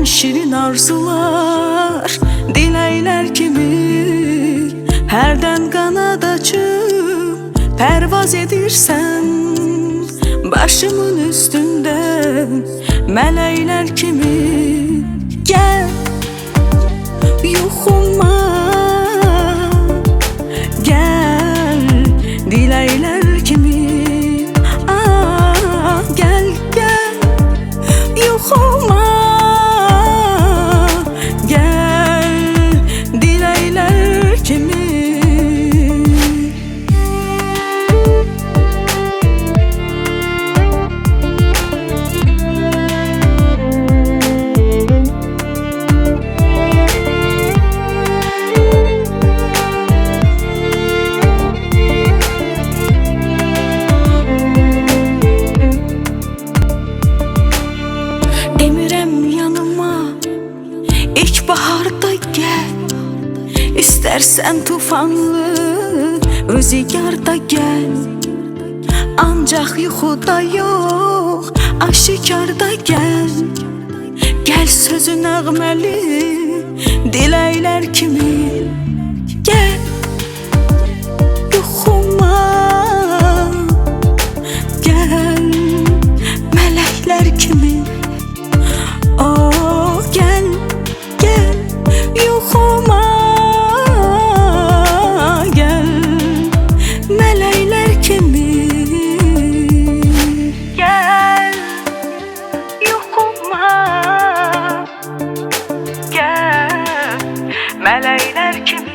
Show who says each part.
Speaker 1: Əldən şirin arzular, diləklər kimi hərdən qanad açıb pərvaz edirsən. Başımın üstündə mələklər kimi gəl yuxuma, gəl diləklər kimi. Gəl, gəl yuxuma, gəl diləklər kimi. Demirəm yanıma ilkbaharda gəl, İstərsən tufanlı rüzgarda gəl. Ancaq yuxuda yox, aşikarda gəl. Gəl sözü nəğməli diləklər kimi. Gəl yuxuma, gəl mələklər kimi. Gəl, gəl yuxuma, gəl mələklər kimi. Gəl yuxuma, gəl mələklər kimi.